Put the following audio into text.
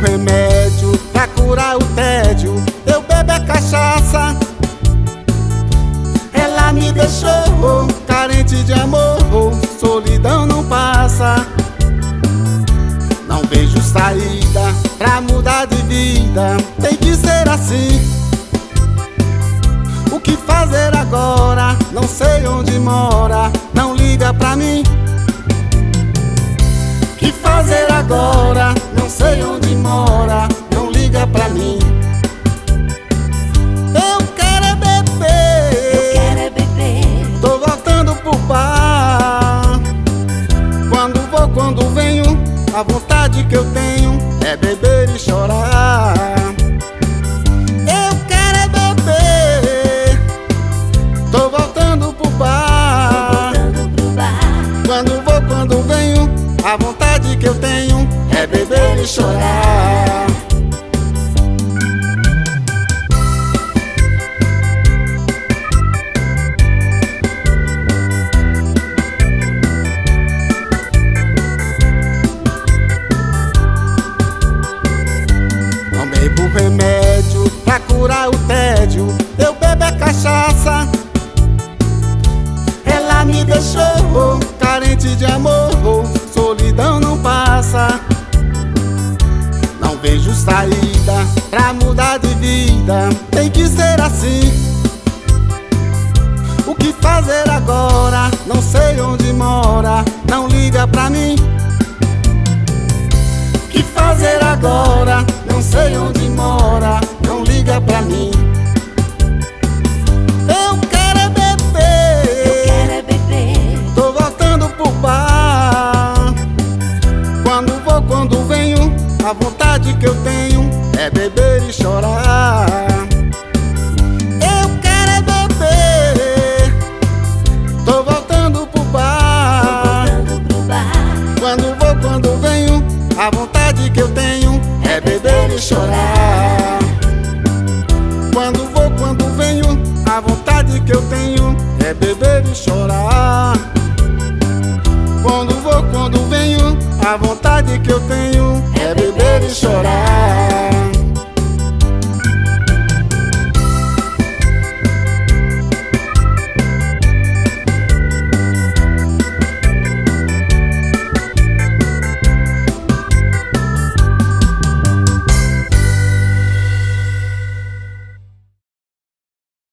remédio pra curar o tédio. Eu bebo é cachaça. Ela me deixou carente de amor, solidão não passa. Não vejo saída pra mudar de vida, tem que ser assim. O que fazer agora? Não sei onde mora, não liga pra mim. O que fazer agora? Não sei onde mora, não liga pra mim. Eu quero é beber, tô voltando pro bar. Quando vou, quando venho, a vontade que eu tenho é beber e chorar. Eu quero é beber, tô voltando pro bar. Quando vou, quando venho, a vontade que eu tenho é beber e chorar. Não bebo remédio pra curar o tédio, eu bebo é cachaça. Ela me deixou carente de amor, solidão não passa. Não vejo saída pra mudar de vida, tem que ser assim. O que fazer agora? Não sei onde mora, não liga pra mim. O que fazer agora? Não sei onde mora, não liga pra mim. Eu quero é beber, tô voltando pro bar. Quando vou, quando venho, a vontade que eu tenho é beber e chorar. Eu quero é beber, tô voltando pro bar. Quando vou, quando venho, a vontade que eu tenho é beber e chorar.